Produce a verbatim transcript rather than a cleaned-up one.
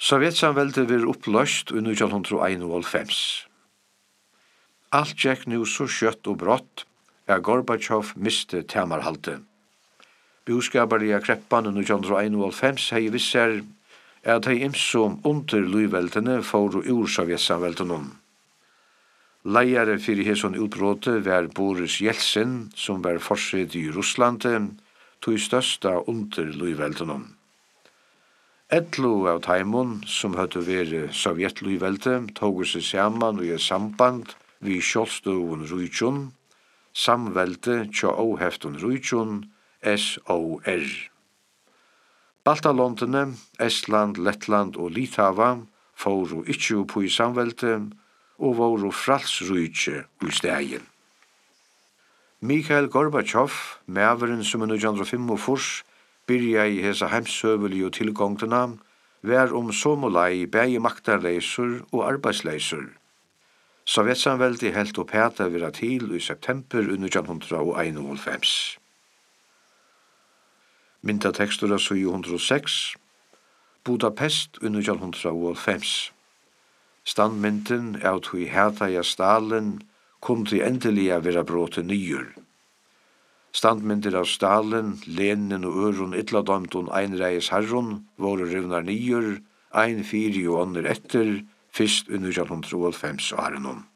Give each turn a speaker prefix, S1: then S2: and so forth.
S1: Sovjetsamveldet vil oppløst i nítjan hundrað og einoghálvfems. Alt gikk nu så skjøtt og brått, at Gorbachev miste tamarhaldet. Búskaparliga kreppan i nítjan hundrað og einoghálvfems hei visser at hei imsom under lúveldene fóru ur Sovjetsamveldenom. Leiare fyrir hesson utbrote var Boris Jeltsin, som var forsett i Russlande, tog størsta under lúveldenom. Etlo av taimon, som høtte være Sovjetlúvelde, tog seg saman og i samband vi sjálvstøvun Rújtjun, samvelde tja óheftun Rújtjun, S O R. Baltalondene, Estland, Lettland og Litava fóru ikkje oppi i samvelde og voru fralsrújtje i stegin. Mikhail Gorbachev, mæveren som i nítjan hundrað og fimmogfýrs, byrja i hesa heimsøvelig og tilgångtena, var om somolai bægi maktarleisur og arbeidsleisur. Sovjetsamveldi helt opp heta vera til i september i nítjan hundrað og einoghálvfems. Myndatekstur av syv hundrað og seks, Budapest i nítjan hundrað og hálvfems. Standmynden av tui hetaja Stalin kundi endeliga vera bråte nýur. Standmyndir av Stalin, Lenin og øron illadømtun einreis herron voru rivnar nýur, ein fyri og ånder etter, fyrst i nítjan hundrað og hálvfems årenon.